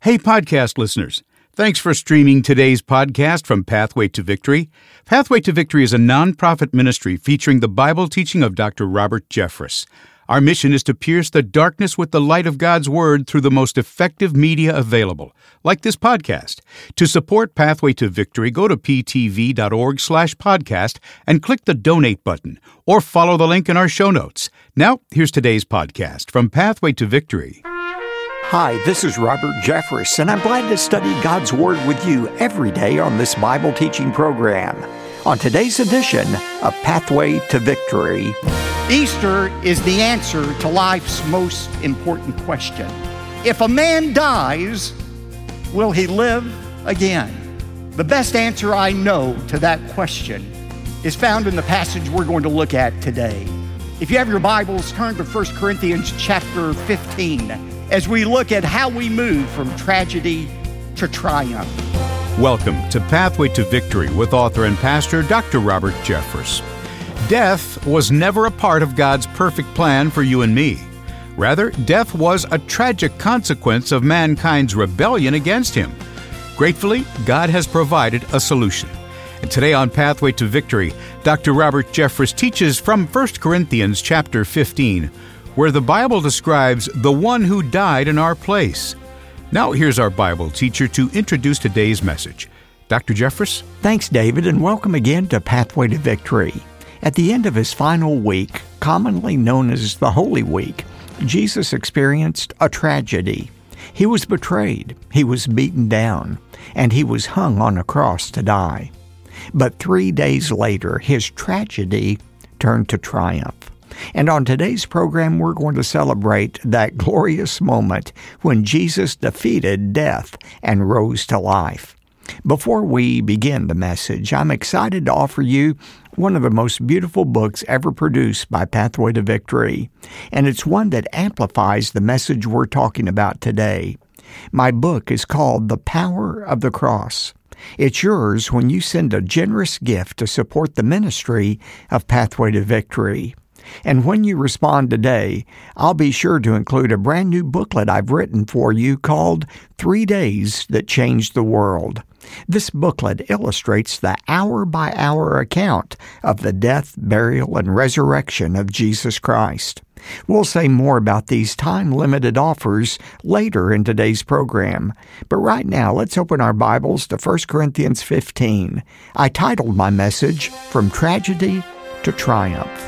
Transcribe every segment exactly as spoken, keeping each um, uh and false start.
Hey, podcast listeners. Thanks for streaming today's podcast from Pathway to Victory. Pathway to Victory is a nonprofit ministry featuring the Bible teaching of Doctor Robert Jeffress. Our mission is to pierce the darkness with the light of God's Word through the most effective media available, like this podcast. To support Pathway to Victory, go to ptv.org slash podcast and click the donate button, or follow the link in our show notes. Now, here's today's podcast from Pathway to Victory. Hi, this is Robert Jeffress, and I'm glad to study God's Word with you every day on this Bible teaching program. On today's edition of Pathway to Victory, Easter is the answer to life's most important question. If a man dies, will he live again? The best answer I know to that question is found in the passage we're going to look at today. If you have your Bibles, turn to First Corinthians chapter fifteen. As we look at how we move from tragedy to triumph. Welcome to Pathway to Victory with author and pastor Doctor Robert Jeffress. Death was never a part of God's perfect plan for you and me. Rather, death was a tragic consequence of mankind's rebellion against Him. Gratefully, God has provided a solution. And today on Pathway to Victory, Doctor Robert Jeffress teaches from First Corinthians chapter fifteen, where the Bible describes the one who died in our place. Now here's our Bible teacher to introduce today's message. Doctor Jeffress? Thanks, David, and welcome again to Pathway to Victory. At the end of His final week, commonly known as the Holy Week, Jesus experienced a tragedy. He was betrayed, He was beaten down, and He was hung on a cross to die. But three days later, His tragedy turned to triumph. And on today's program, we're going to celebrate that glorious moment when Jesus defeated death and rose to life. Before we begin the message, I'm excited to offer you one of the most beautiful books ever produced by Pathway to Victory, and it's one that amplifies the message we're talking about today. My book is called The Power of the Cross. It's yours when you send a generous gift to support the ministry of Pathway to Victory. And when you respond today, I'll be sure to include a brand new booklet I've written for you called Three Days That Changed the World. This booklet illustrates the hour-by-hour account of the death, burial, and resurrection of Jesus Christ. We'll say more about these time-limited offers later in today's program. But right now, let's open our Bibles to First Corinthians fifteen. I titled my message, From Tragedy to Triumph.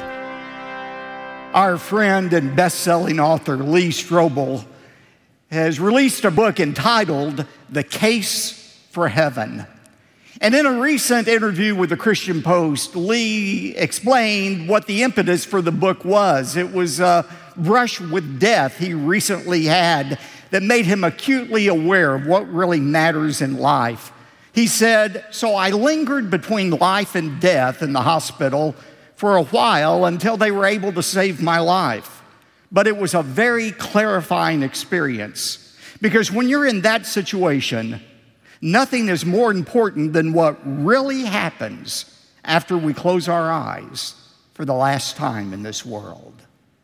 Our friend and best-selling author Lee Strobel has released a book entitled The Case for Heaven. And in a recent interview with the Christian Post, Lee explained what the impetus for the book was. It was a brush with death he recently had that made him acutely aware of what really matters in life. He said, "So I lingered between life and death in the hospital for a while until they were able to save my life. But it was a very clarifying experience, because when you're in that situation, nothing is more important than what really happens after we close our eyes for the last time in this world."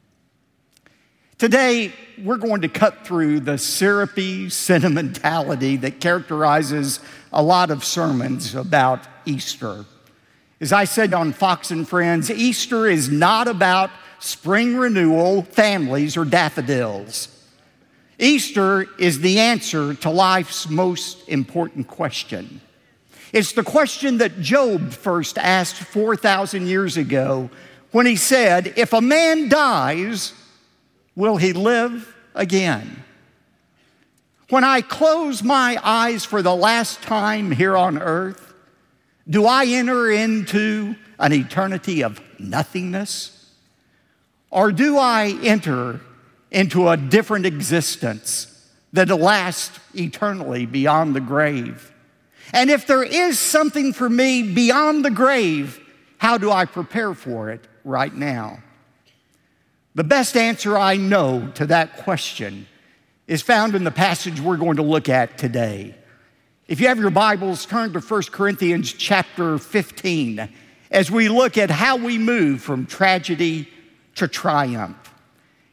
Today, we're going to cut through the syrupy sentimentality that characterizes a lot of sermons about Easter. As I said on Fox and Friends, Easter is not about spring renewal, families, or daffodils. Easter is the answer to life's most important question. It's the question that Job first asked four thousand years ago when he said, "If a man dies, will he live again?" When I close my eyes for the last time here on earth, do I enter into an eternity of nothingness? Or do I enter into a different existence that'll last eternally beyond the grave? And if there is something for me beyond the grave, how do I prepare for it right now? The best answer I know to that question is found in the passage we're going to look at today. If you have your Bibles, turn to First Corinthians chapter fifteen as we look at how we move from tragedy to triumph.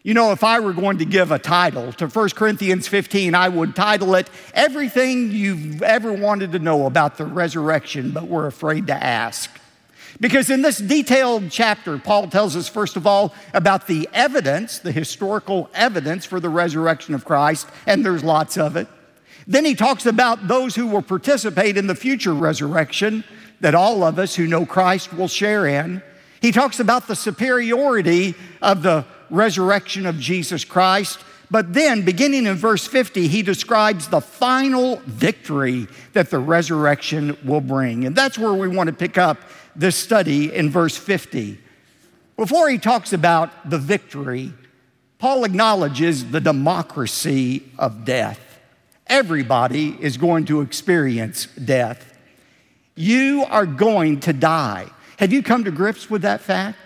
You know, if I were going to give a title to First Corinthians fifteen, I would title it, Everything You've Ever Wanted to Know About the Resurrection, but Were Afraid to Ask. Because in this detailed chapter, Paul tells us, first of all, about the evidence, the historical evidence for the resurrection of Christ, and there's lots of it. Then he talks about those who will participate in the future resurrection that all of us who know Christ will share in. He talks about the superiority of the resurrection of Jesus Christ. But then, beginning in verse fifty, he describes the final victory that the resurrection will bring. And that's where we want to pick up this study in verse fifty. Before he talks about the victory, Paul acknowledges the democracy of death. Everybody is going to experience death. You are going to die. Have you come to grips with that fact?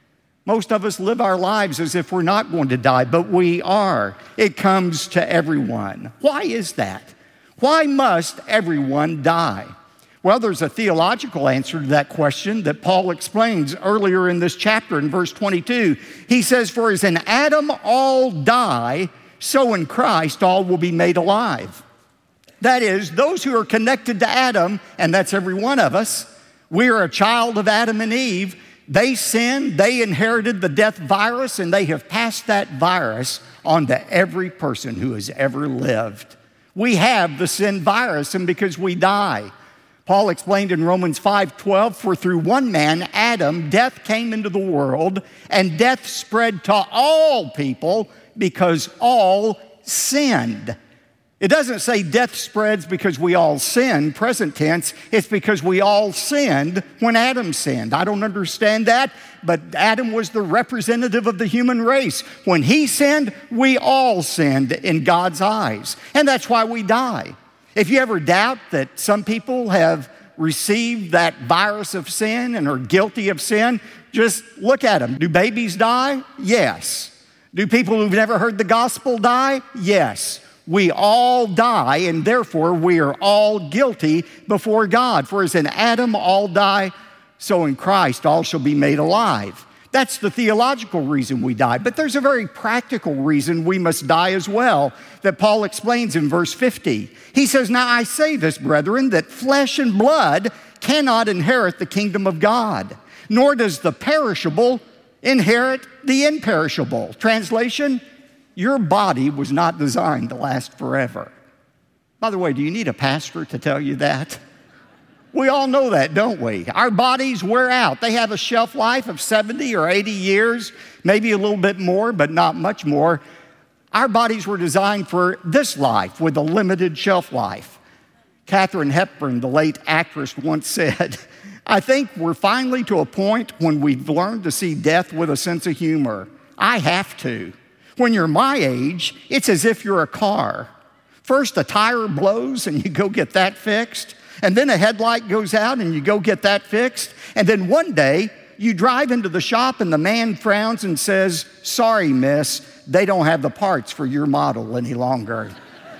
Most of us live our lives as if we're not going to die, but we are. It comes to everyone. Why is that? Why must everyone die? Well, there's a theological answer to that question that Paul explains earlier in this chapter in verse twenty-two. He says, "For as in Adam all die, so in Christ all will be made alive." That is, those who are connected to Adam, and that's every one of us, we are a child of Adam and Eve. They sinned, they inherited the death virus, and they have passed that virus on to every person who has ever lived. We have the sin virus, and because we die. Paul explained in Romans five twelve, "For through one man, Adam, death came into the world, and death spread to all people because all sinned." It doesn't say death spreads because we all sinned, present tense. It's because we all sinned when Adam sinned. I don't understand that, but Adam was the representative of the human race. When he sinned, we all sinned in God's eyes, and that's why we die. If you ever doubt that some people have received that virus of sin and are guilty of sin, just look at them. Do babies die? Yes. Do people who've never heard the gospel die? Yes. We all die, and therefore we are all guilty before God. For as in Adam all die, so in Christ all shall be made alive. That's the theological reason we die. But there's a very practical reason we must die as well that Paul explains in verse fifty. He says, "Now I say this, brethren, that flesh and blood cannot inherit the kingdom of God, nor does the perishable inherit the imperishable." Translation, your body was not designed to last forever. By the way, do you need a pastor to tell you that? We all know that, don't we? Our bodies wear out. They have a shelf life of seventy or eighty years, maybe a little bit more, but not much more. Our bodies were designed for this life with a limited shelf life. Katharine Hepburn, the late actress, once said, "I think we're finally to a point when we've learned to see death with a sense of humor. I have to. When you're my age, it's as if you're a car. First, a tire blows and you go get that fixed. And then a headlight goes out and you go get that fixed. And then one day, you drive into the shop and the man frowns and says, 'Sorry, miss, they don't have the parts for your model any longer.'"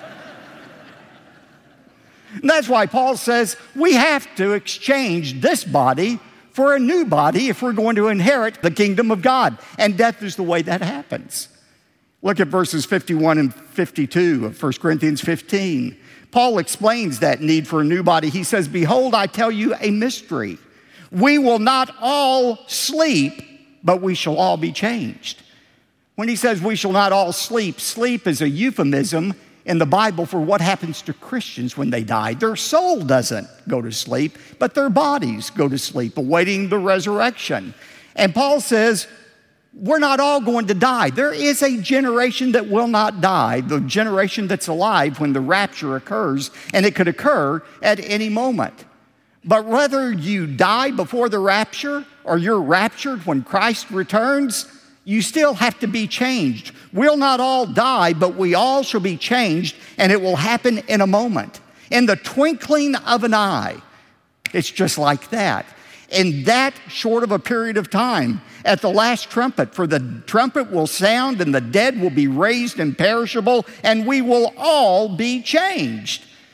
And that's why Paul says we have to exchange this body for a new body if we're going to inherit the kingdom of God. And death is the way that happens. Look at verses fifty-one and fifty-two of First Corinthians fifteen. Paul explains that need for a new body. He says, "Behold, I tell you a mystery. We will not all sleep, but we shall all be changed." When he says we shall not all sleep, sleep is a euphemism in the Bible for what happens to Christians when they die. Their soul doesn't go to sleep, but their bodies go to sleep, awaiting the resurrection. And Paul says, we're not all going to die. There is a generation that will not die, the generation that's alive when the rapture occurs, and it could occur at any moment. But whether you die before the rapture or you're raptured when Christ returns, you still have to be changed. We'll not all die, but we all shall be changed, and it will happen in a moment. In the twinkling of an eye. It's just like that. In that short of a period of time, at the last trumpet, for the trumpet will sound and the dead will be raised imperishable, and we will all be changed.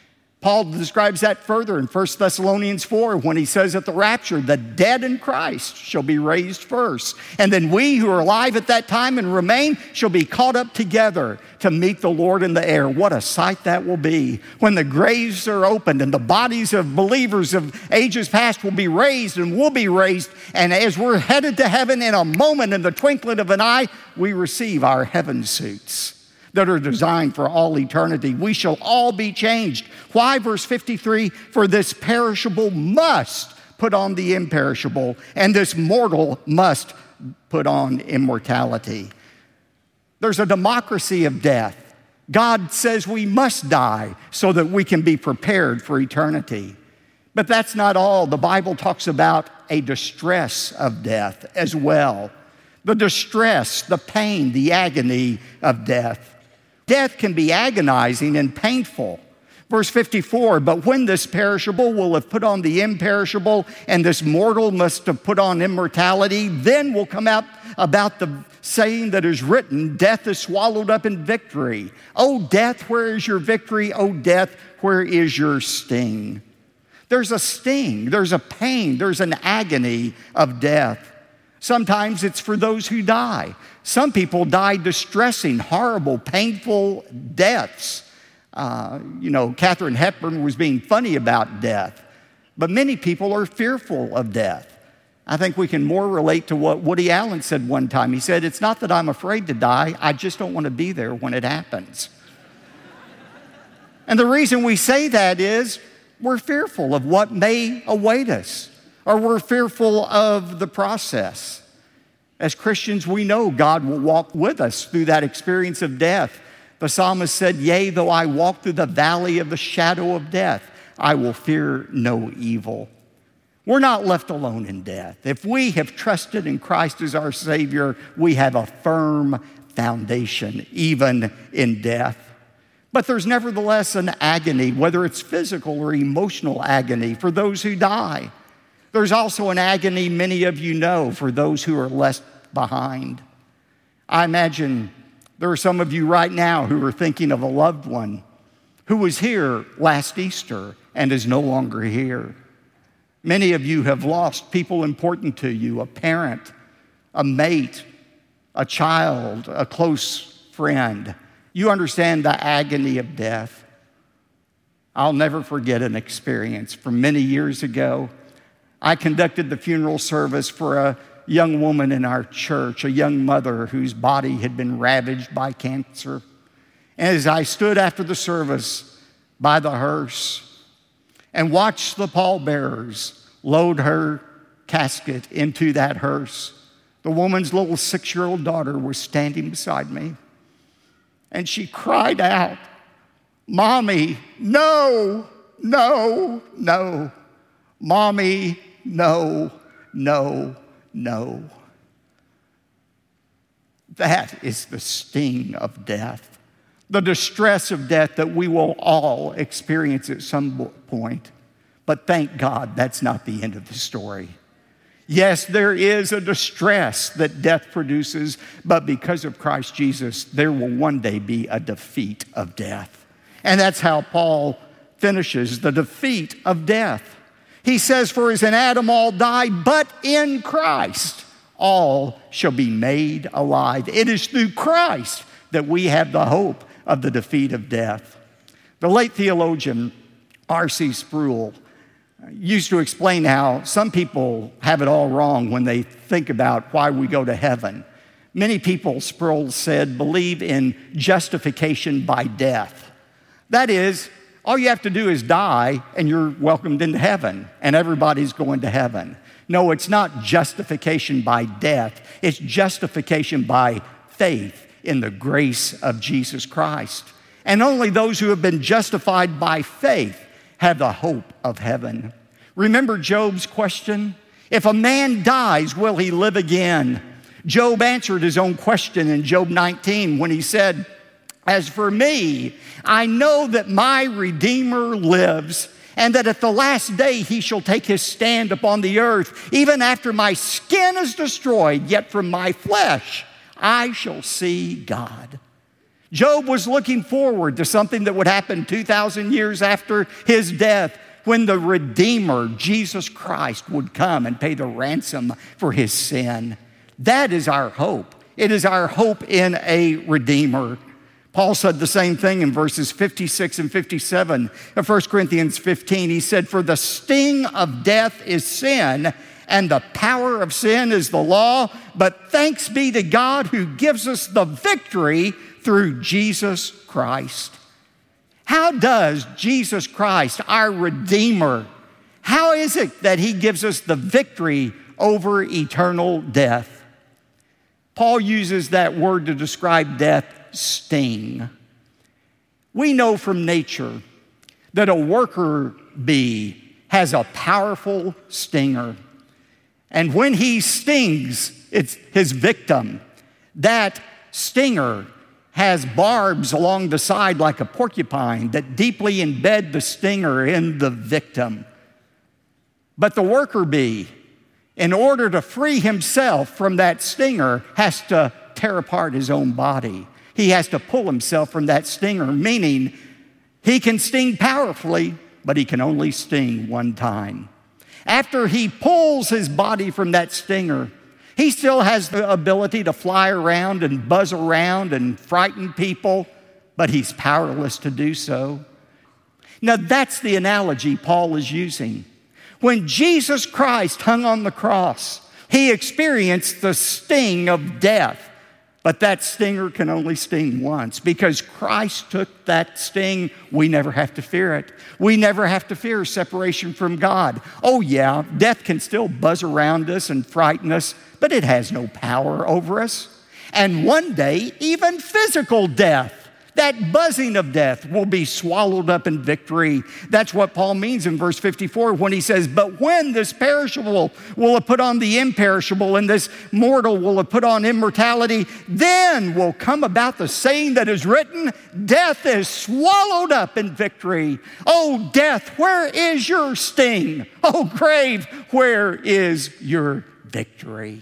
Paul describes that further in First Thessalonians four when he says at the rapture, the dead in Christ shall be raised first. And then we who are alive at that time and remain shall be caught up together to meet the Lord in the air. What a sight that will be when the graves are opened and the bodies of believers of ages past will be raised and will be raised. And as we're headed to heaven in a moment, in the twinkling of an eye, we receive our heaven suits that are designed for all eternity. We shall all be changed. Why? Verse fifty-three, for this perishable must put on the imperishable, and this mortal must put on immortality. There's a democracy of death. God says we must die so that we can be prepared for eternity. But that's not all. The Bible talks about a distress of death as well. The distress, the pain, the agony of death. Death can be agonizing and painful. Verse fifty-four, but when this perishable will have put on the imperishable, and this mortal must have put on immortality, then will come out about the saying that is written, death is swallowed up in victory. O death, where is your victory? O death, where is your sting? There's a sting, there's a pain, there's an agony of death. Sometimes it's for those who die. Some people die distressing, horrible, painful deaths. Uh, you know, Katharine Hepburn was being funny about death. But many people are fearful of death. I think we can more relate to what Woody Allen said one time. He said, it's not that I'm afraid to die, I just don't want to be there when it happens. And the reason we say that is we're fearful of what may await us, or we're fearful of the process. As Christians, we know God will walk with us through that experience of death. The psalmist said, yea, though I walk through the valley of the shadow of death, I will fear no evil. We're not left alone in death. If we have trusted in Christ as our Savior, we have a firm foundation, even in death. But there's nevertheless an agony, whether it's physical or emotional agony, for those who die. There's also an agony many of you know for those who are left behind. I imagine there are some of you right now who are thinking of a loved one who was here last Easter and is no longer here. Many of you have lost people important to you, a parent, a mate, a child, a close friend. You understand the agony of death. I'll never forget an experience from many years ago. I conducted the funeral service for a young woman in our church, a young mother whose body had been ravaged by cancer. And as I stood after the service by the hearse and watched the pallbearers load her casket into that hearse, the woman's little six-year-old daughter was standing beside me. And she cried out, Mommy, no, no, no. Mommy, no, no, no. That is the sting of death, the distress of death that we will all experience at some point. But thank God that's not the end of the story. Yes, there is a distress that death produces, but because of Christ Jesus, there will one day be a defeat of death. And that's how Paul finishes the defeat of death. He says, for as in Adam all died, but in Christ all shall be made alive. It is through Christ that we have the hope of the defeat of death. The late theologian R C Sproul used to explain how some people have it all wrong when they think about why we go to heaven. Many people, Sproul said, believe in justification by death. That is, all you have to do is die and you're welcomed into heaven and everybody's going to heaven. No, it's not justification by death. It's justification by faith in the grace of Jesus Christ. And only those who have been justified by faith have the hope of heaven. Remember Job's question? If a man dies, will he live again? Job answered his own question in Job nineteen when he said, as for me, I know that my Redeemer lives, and that at the last day he shall take his stand upon the earth. Even after my skin is destroyed, yet from my flesh I shall see God. Job was looking forward to something that would happen two thousand years after his death, when the Redeemer, Jesus Christ, would come and pay the ransom for his sin. That is our hope. It is our hope in a Redeemer. Paul said the same thing in verses fifty-six and fifty-seven of First Corinthians fifteen. He said, "For the sting of death is sin, and the power of sin is the law. But thanks be to God who gives us the victory through Jesus Christ." How does Jesus Christ, our Redeemer, how is it that he gives us the victory over eternal death? Paul uses that word to describe death, sting. We know from nature that a worker bee has a powerful stinger. And when he stings it's his victim, that stinger has barbs along the side like a porcupine that deeply embed the stinger in the victim. But the worker bee, in order to free himself from that stinger, has to tear apart his own body. He has to pull himself from that stinger, meaning he can sting powerfully, but he can only sting one time. After he pulls his body from that stinger, he still has the ability to fly around and buzz around and frighten people, but he's powerless to do so. Now, that's the analogy Paul is using. When Jesus Christ hung on the cross, he experienced the sting of death, but that stinger can only sting once. Because Christ took that sting, we never have to fear it. We never have to fear separation from God. Oh yeah, death can still buzz around us and frighten us, but it has no power over us. And one day, even physical death, that buzzing of death, will be swallowed up in victory. That's what Paul means in verse fifty-four when he says, "But when this perishable will have put on the imperishable, and this mortal will have put on immortality, then will come about the saying that is written, death is swallowed up in victory. Oh, death, where is your sting? Oh, grave, where is your victory?"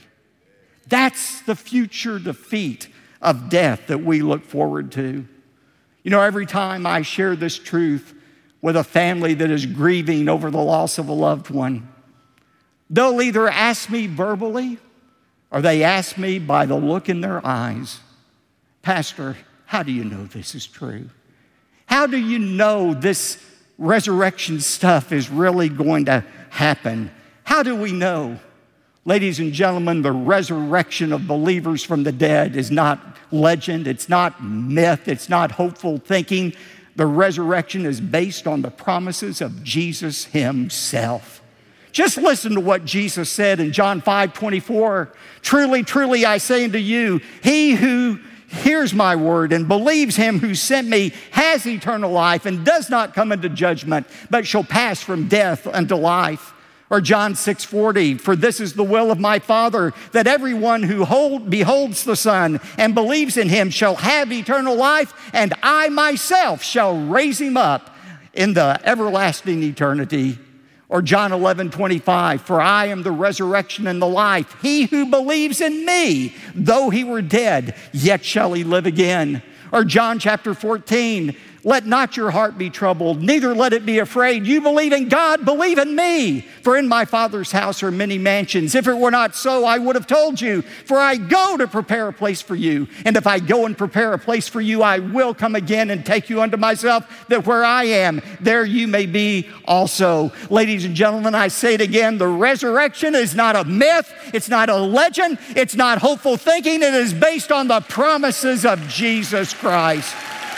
That's the future defeat of death that we look forward to. You know, every time I share this truth with a family that is grieving over the loss of a loved one, they'll either ask me verbally or they ask me by the look in their eyes, "Pastor, how do you know this is true? How do you know this resurrection stuff is really going to happen? How do we know?" Ladies and gentlemen, the resurrection of believers from the dead is not legend, it's not myth, it's not hopeful thinking. The resurrection is based on the promises of Jesus himself. Just listen to what Jesus said in John five twenty-four. "Truly, truly, I say unto you, he who hears my word and believes him who sent me has eternal life and does not come into judgment, but shall pass from death unto life." Or John six forty, "For this is the will of my Father, that everyone who hold, beholds the Son and believes in him shall have eternal life, and I myself shall raise him up in the everlasting eternity." Or John eleven twenty-five, "For I am the resurrection and the life. He who believes in me, though he were dead, yet shall he live again." Or John chapter fourteen, "Let not your heart be troubled, neither let it be afraid. You believe in God, believe in me. For in my Father's house are many mansions. If it were not so, I would have told you. For I go to prepare a place for you. And if I go and prepare a place for you, I will come again and take you unto myself, that where I am, there you may be also." Ladies and gentlemen, I say it again, the resurrection is not a myth, it's not a legend, it's not hopeful thinking. It is based on the promises of Jesus Christ.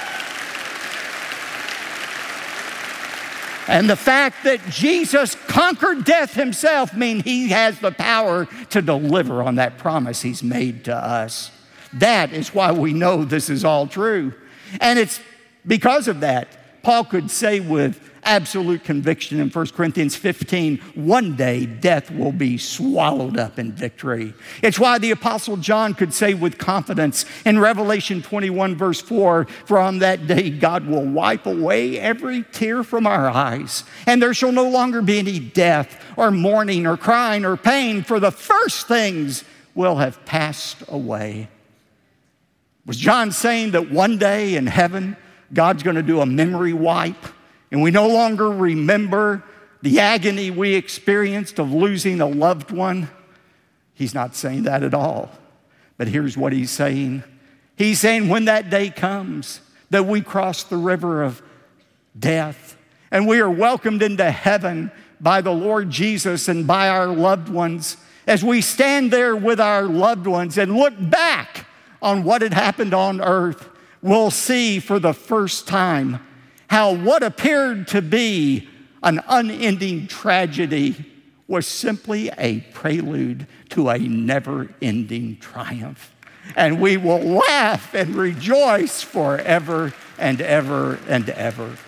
And the fact that Jesus conquered death himself means he has the power to deliver on that promise he's made to us. That is why we know this is all true. And it's because of that, Paul could say with absolute conviction in First Corinthians fifteen, one day death will be swallowed up in victory. It's why the Apostle John could say with confidence in Revelation twenty-one verse four, "For on that day God will wipe away every tear from our eyes, and there shall no longer be any death or mourning or crying or pain, for the first things will have passed away." Was John saying that one day in heaven, God's going to do a memory wipe and we no longer remember the agony we experienced of losing a loved one? He's not saying that at all. But here's what he's saying. He's saying when that day comes, that we cross the river of death and we are welcomed into heaven by the Lord Jesus and by our loved ones, as we stand there with our loved ones and look back on what had happened on earth, we'll see for the first time how what appeared to be an unending tragedy was simply a prelude to a never-ending triumph. And we will laugh and rejoice forever and ever and ever.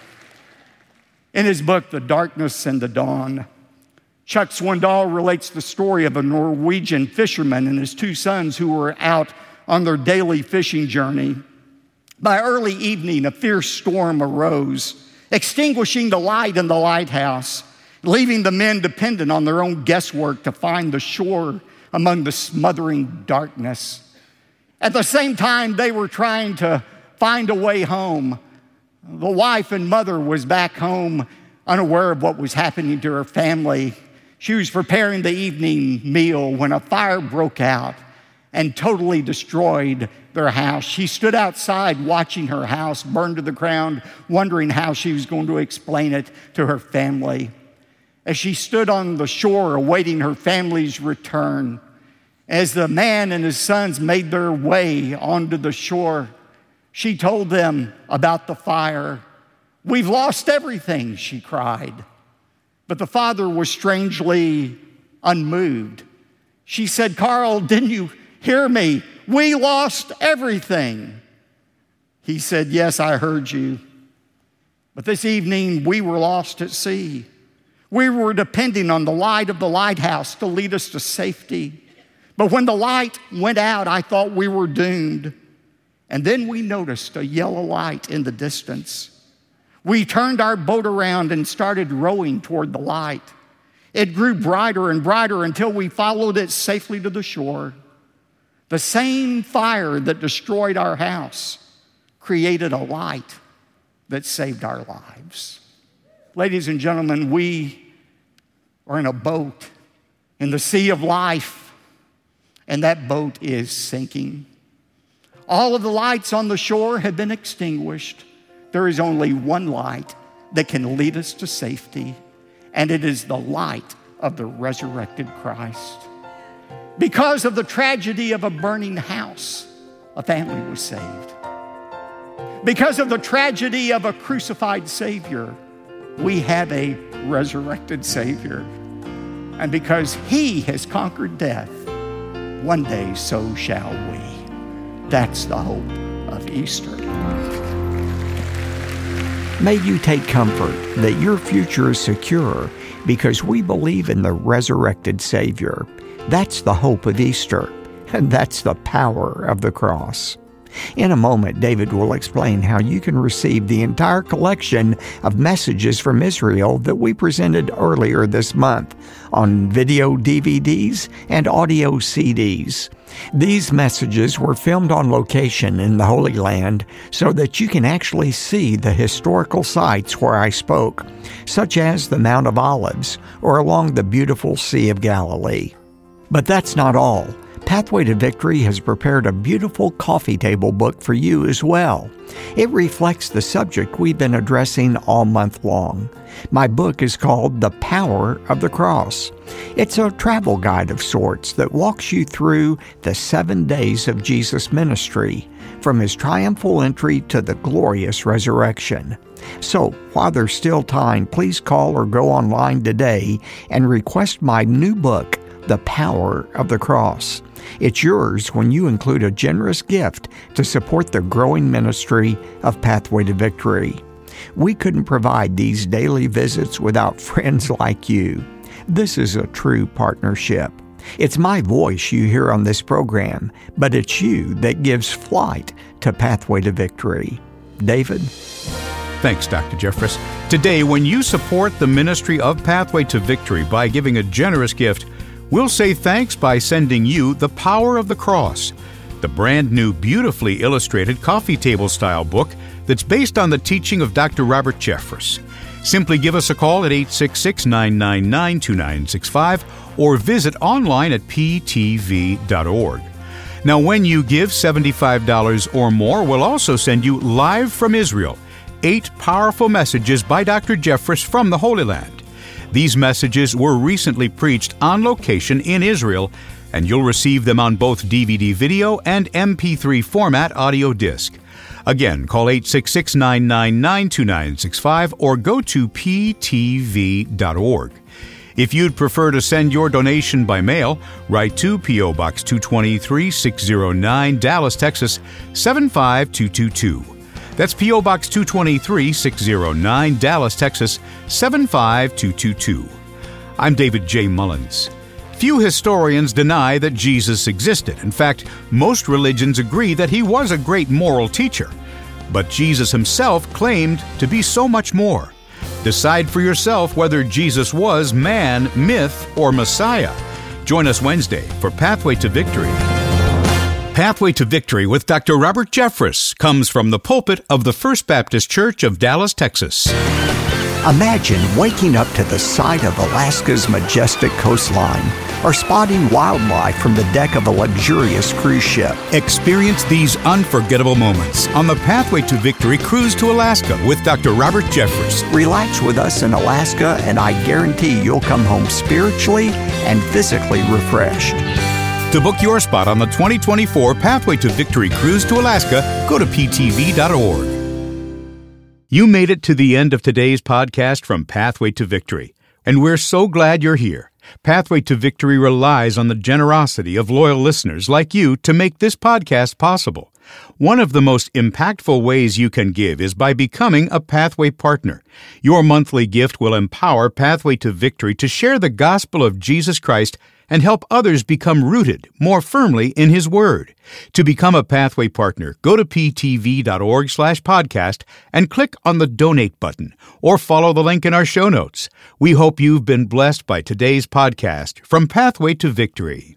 In his book, The Darkness and the Dawn, Chuck Swindoll relates the story of a Norwegian fisherman and his two sons who were out on their daily fishing journey. By early evening, a fierce storm arose, extinguishing the light in the lighthouse, leaving the men dependent on their own guesswork to find the shore among the smothering darkness. At the same time, they were trying to find a way home. The wife and mother was back home, unaware of what was happening to her family. She was preparing the evening meal when a fire broke out and totally destroyed their house. She stood outside watching her house burn to the ground, wondering how she was going to explain it to her family. As she stood on the shore awaiting her family's return, as the man and his sons made their way onto the shore, she told them about the fire. "We've lost everything," she cried. But the father was strangely unmoved. She said, "Carl, didn't you hear me? We lost everything." He said, "Yes, I heard you. But this evening we were lost at sea. We were depending on the light of the lighthouse to lead us to safety. But when the light went out, I thought we were doomed. And then we noticed a yellow light in the distance. We turned our boat around and started rowing toward the light. It grew brighter and brighter until we followed it safely to the shore. The same fire that destroyed our house created a light that saved our lives." Ladies and gentlemen, we are in a boat in the sea of life, and that boat is sinking. All of the lights on the shore have been extinguished. There is only one light that can lead us to safety, and it is the light of the resurrected Christ. Because of the tragedy of a burning house, a family was saved. Because of the tragedy of a crucified Savior, we have a resurrected Savior. And because He has conquered death, one day so shall we. That's the hope of Easter. May you take comfort that your future is secure because we believe in the resurrected Savior. That's the hope of Easter, and that's the power of the cross. In a moment, David will explain how you can receive the entire collection of messages from Israel that we presented earlier this month on video D V Ds and audio C Ds. These messages were filmed on location in the Holy Land so that you can actually see the historical sites where I spoke, such as the Mount of Olives or along the beautiful Sea of Galilee. But that's not all. Pathway to Victory has prepared a beautiful coffee table book for you as well. It reflects the subject we've been addressing all month long. My book is called The Power of the Cross. It's a travel guide of sorts that walks you through the seven days of Jesus' ministry, from His triumphal entry to the glorious resurrection. So, while there's still time, please call or go online today and request my new book, The Power of the Cross. It's yours when you include a generous gift to support the growing ministry of Pathway to Victory. We couldn't provide these daily visits without friends like you. This is a true partnership. It's my voice you hear on this program, but it's you that gives flight to Pathway to Victory. David? Thanks, Doctor Jeffress. Today, when you support the ministry of Pathway to Victory by giving a generous gift, we'll say thanks by sending you The Power of the Cross. the brand new, beautifully illustrated coffee table style book that's based on the teaching of Doctor Robert Jeffress. Simply give us a call at eight six six, nine nine nine, two nine six five or visit online at p t v dot org. Now, when you give seventy-five dollars or more, we'll also send you Live from Israel, eight powerful messages by Doctor Jeffress from the Holy Land. These messages were recently preached on location in Israel, and you'll receive them on both D V D video and M P three format audio disc. Again, call eight six six, nine nine nine, two nine six five or go to p t v dot org. If you'd prefer to send your donation by mail, write to P O. Box two twenty-three, six oh nine, Dallas, Texas, seven five two two two. That's P O. Box two twenty-three, six oh nine, Dallas, Texas, seven five two two two. I'm David J. Mullins. Few historians deny that Jesus existed. In fact, most religions agree that he was a great moral teacher. But Jesus himself claimed to be so much more. Decide for yourself whether Jesus was man, myth, or Messiah. Join us Wednesday for Pathway to Victory. Pathway to Victory with Doctor Robert Jeffress comes from the pulpit of the First Baptist Church of Dallas, Texas. Imagine waking up to the sight of Alaska's majestic coastline or spotting wildlife from the deck of a luxurious cruise ship. Experience these unforgettable moments on the Pathway to Victory cruise to Alaska with Doctor Robert Jeffress. Relax with us in Alaska, and I guarantee you'll come home spiritually and physically refreshed. To book your spot on the twenty twenty-four Pathway to Victory cruise to Alaska, go to p t v dot org. You made it to the end of today's podcast from Pathway to Victory, and we're so glad you're here. Pathway to Victory relies on the generosity of loyal listeners like you to make this podcast possible. One of the most impactful ways you can give is by becoming a Pathway partner. Your monthly gift will empower Pathway to Victory to share the gospel of Jesus Christ and help others become rooted more firmly in His Word. To become a Pathway partner, go to p t v dot org slash podcast and click on the Donate button, or follow the link in our show notes. We hope you've been blessed by today's podcast from Pathway to Victory.